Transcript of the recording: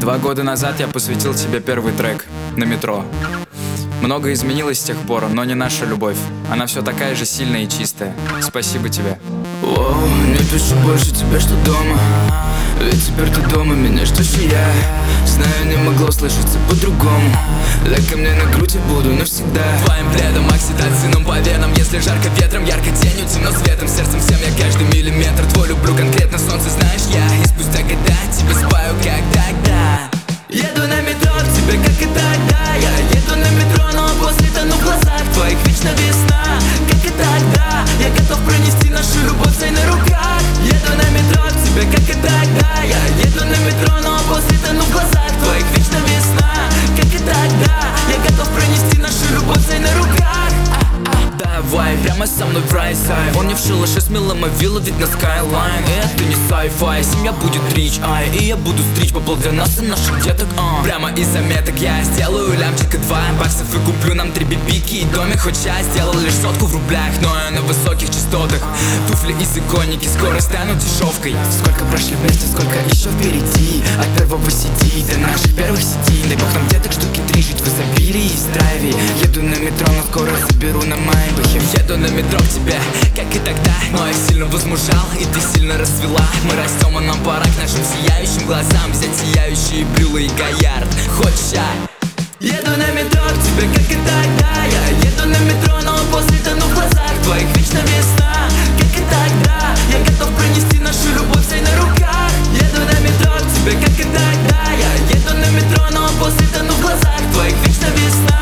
2 года назад я посвятил тебе первый трек на метро. Многое изменилось с тех пор, но не наша любовь. Она все такая же сильная и чистая. Спасибо тебе. Воу, не пишу больше тебе, что дома. Ведь теперь ты дома, меня ждешь и я. Знаю, не могло сложиться по-другому. Дай ко мне на грудь, я буду навсегда твоим пледом, окситоцином по венам. Если жарко ветром, ярко тенью, темно светом. Сердцем всем я каждый миллиметр твой люблю конкретно, солнце знаешь я. И спустя года тебя спаю, как тогда. Еду на метро к тебе, как и тогда. Я еду на метро, но после тону в глазах твоих вечно весна, как и тогда. Я готов пронести нашу любовь всей на руках. Еду на метро к тебе, как и тогда. Я еду на метро, но после тону в глазах твоих вечно весна, как и тогда. Я готов пронести нашу любовь всей на руках. Давай, прямо со мной в рай, он не в шалаше с милым, а вилла вид на скайлайн. Это не sci-fi, семья будет рич, ай. И я буду стричь бабл для нас и наших деток, Прямо из заметок я сделаю лямчика 2 баксов и куплю нам 3 бибики и домик. Хоть я сделал лишь 100 в рублях, но я на высоких частотах. Туфли из иконики скоро станут дешевкой. Сколько прошли вместе, сколько еще впереди. От первого CD до наших первых сидин. Дай бог нам деток штуки 3, жить в изобилии и здравии. Еду на метро, но скоро заберу на майбахе. Еду на метро к тебе, как и тогда. Но я сильно возмужал, и ты сильно расцвела. Мы растем, а нам пора к нашим сияющим глазам взять сияющие брюлы и Гоярд. Хочешь я? Еду на метро к тебе, как и тогда. Я еду на метро, но после тону в глазах твоих вечно весна, как и тогда. Я готов пронести нашу любовь всей на руках. Еду на метро к тебе, как и тогда. Я еду на метро, но после тону в глазах твоих вечно весна,